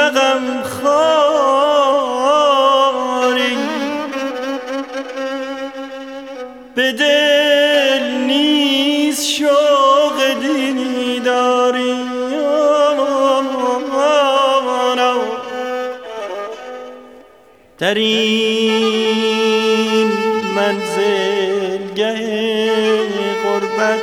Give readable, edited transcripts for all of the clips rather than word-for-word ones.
غم خاری به دل نیز شوق دیداری در این منزلگه غربت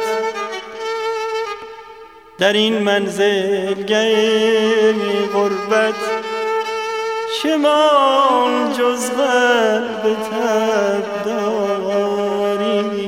در این منزلگه غربت چه مان جز قلب تب داری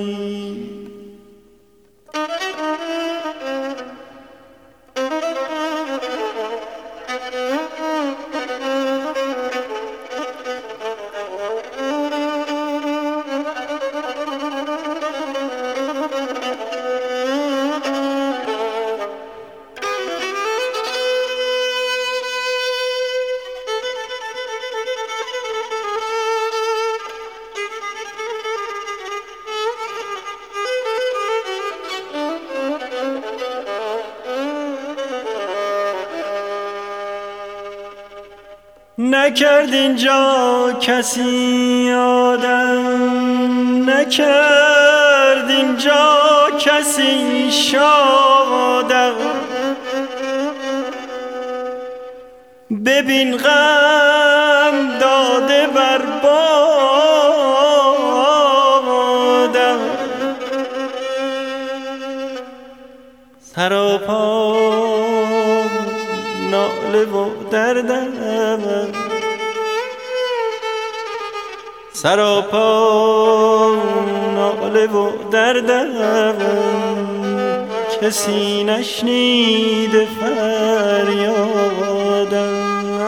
نکرد اینجا کسی آدم نکرد اینجا کسی شادم ببین غم داده بر بادم سراپا ناله و دردم سراپا ناله و دردم کسی نشنیده فریادم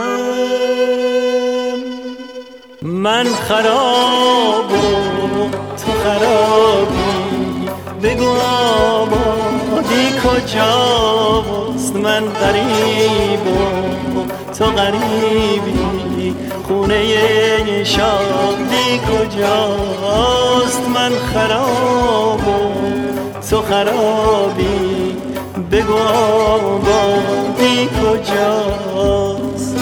من خراب و تو خرابی بگو آبادی کجاست من غریب و تو غریبی خونه شادی کجاست من خراب و تو خرابی بگو آبادی کجاست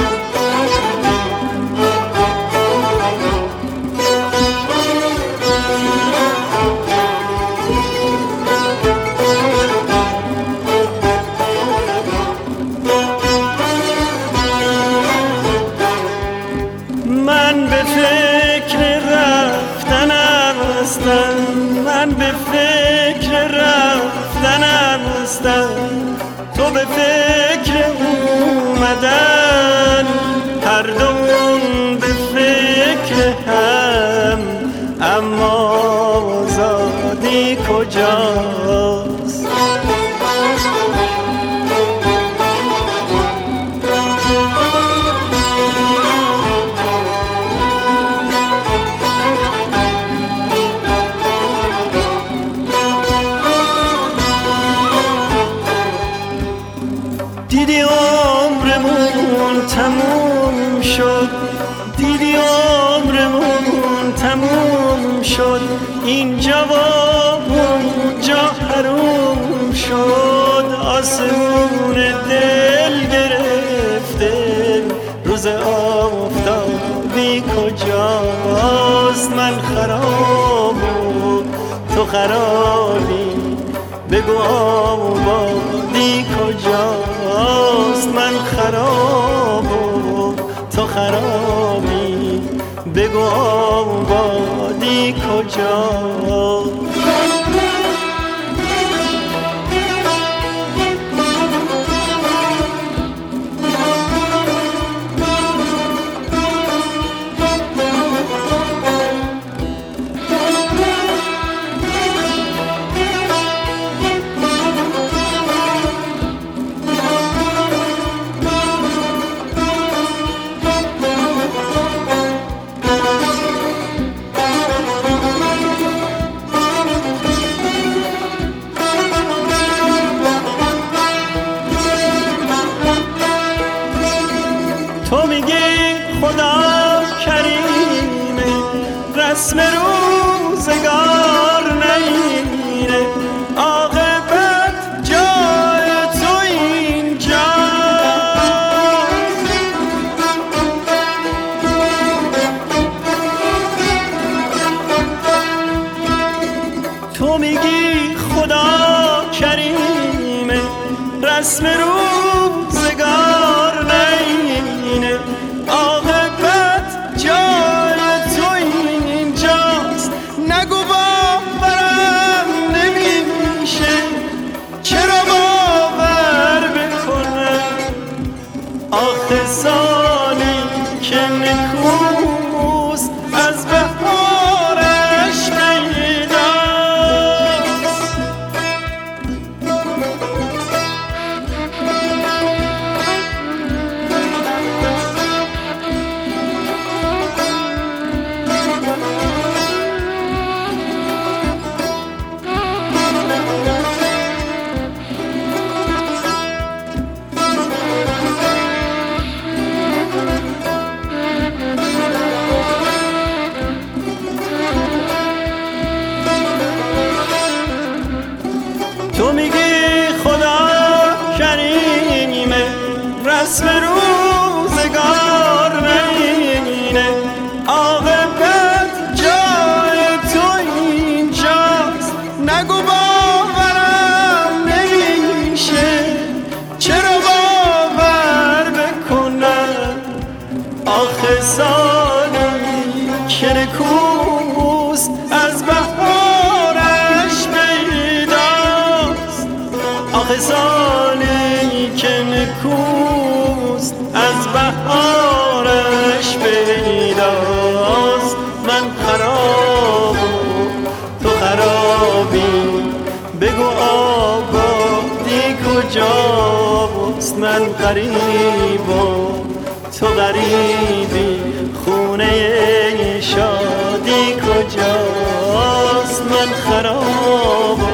من به فکر رفتنم هستم تو به فکر اومدن هر دومون به فکر هم اما آزادی کجاست دیدی عمرمون تموم شد دیدی عمرمون تموم شد اینجا و اونجا حروم شد آسمون دل گرفته روز آفتابی کجاست من خراب و تو خرابی بگو آبادی کجاست من خراب و تو خرابی بگو آبادی کجاست تو میگی خدا کریمه رسم روزگار نمیره عاقبت جای تو اینجاست آخه سالی که نکوست از بهارش پیداست. تو میگی خدا کریمه، رسم روزگار نینه، عاقبت جای تو اینجاست. نگو باورم نمیشه، چرا باور بکنم؟ آخه سالی که نکوست از بهارش پیداست. آخه سالی که نکوست از بهارش پیداست. من خراب تو خرابی، بگو آبادی کجاست؟ من غریب و تو غریبی، خونه شادی کجاست؟ من خراب